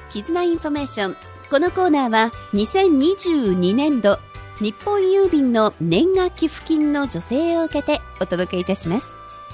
絆インフォメーション。このコーナーは2022年度日本郵便の年賀寄付金の助成を受けてお届けいたします。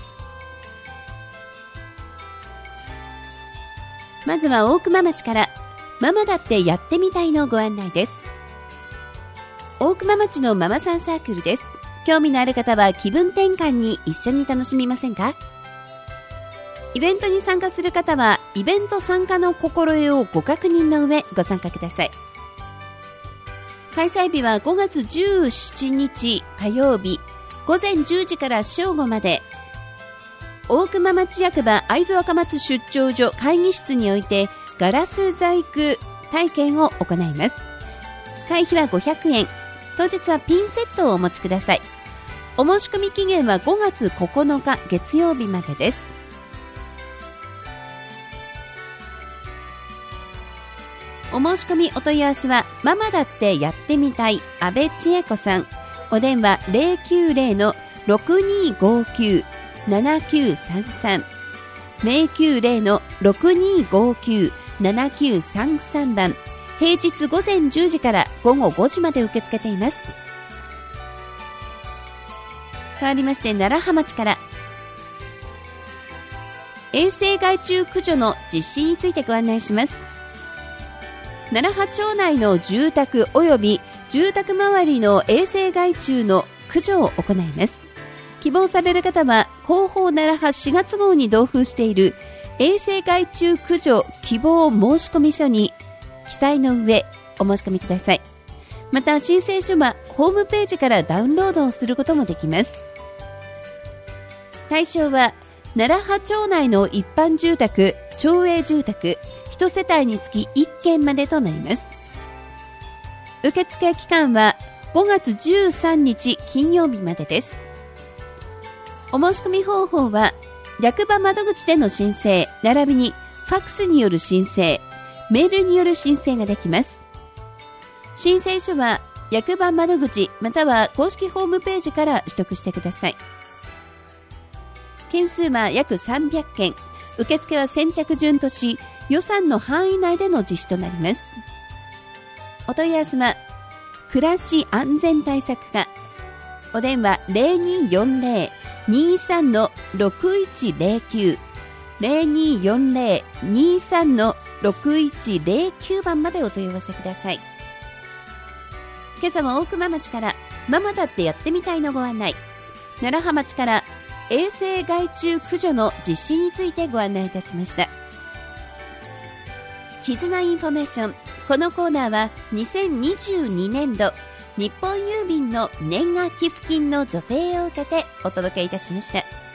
まずは大熊町からママだってやってみたいのご案内です。大熊町のママさんサークルです。興味のある方は気分転換に一緒に楽しみませんか？イベントに参加する方はイベント参加の心得をご確認の上ご参加ください。開催日は5月17日火曜日午前10時から正午まで、大熊町役場会津若松出張所会議室においてガラス細工体験を行います。会費は500円。当日はピンセットをお持ちください。お申し込み期限は5月9日月曜日までです。お申し込みお問い合わせはママだってやってみたい安倍千恵子さん。お電話 090-6259-7933 090-6259-7933 番。平日午前10時から午後5時まで受け付けています。変わりまして楢葉町から衛生害虫駆除の実施についてご案内します。楢葉町内の住宅及び住宅周りの衛生害虫の駆除を行います。希望される方は広報楢葉4月号に同封している衛生害虫駆除希望申込書に記載の上お申し込みください。また申請書はホームページからダウンロードをすることもできます。対象は楢葉町内の一般住宅、町営住宅1世帯につき1件までとなります。受付期間は5月13日金曜日までです。お申し込み方法は役場窓口での申請並びにファックスによる申請、メールによる申請ができます。申請書は役場窓口または公式ホームページから取得してください。件数は約300件。受付は先着順とし、予算の範囲内での実施となります。お問い合わせは暮らし安全対策課。お電話 0240-23-6109 0240-23-6109 番までお問い合わせください。今朝も大熊町からママだってやってみたいのご案内、楢葉町から衛生害虫駆除の実施についてご案内いたしました。絆インフォメーション。このコーナーは2022年度日本郵便の年賀寄付金の助成を受けてお届けいたしました。